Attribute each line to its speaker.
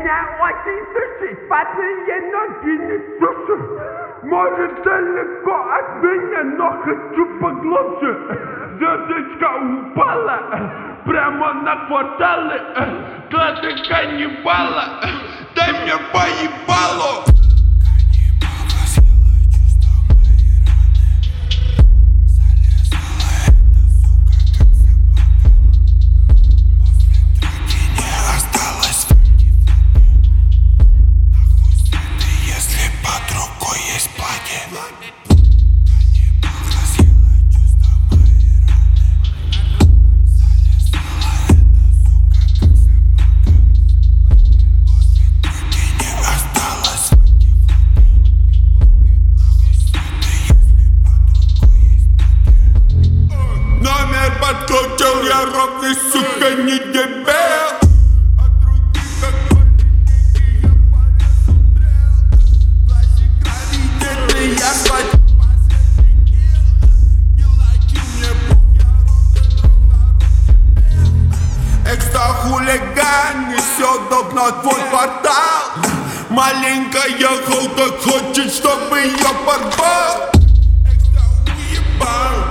Speaker 1: меня очень сушит, потные ноги не сушат. Может далеко от меня, но хочу поглубже. Звездочка упала прямо на кварталы. Глаза каннибала, дай мне поебалу. Подкрутил я ровный, сука, не дебил. От руки как более я порезал. Классик гравитеты, я спать последний килл. Не лайки мне пух, я ровно экстра хулиган несет догнать твой портал. Маленькая холка хочет, чтобы ее порвал. Экстра уебал.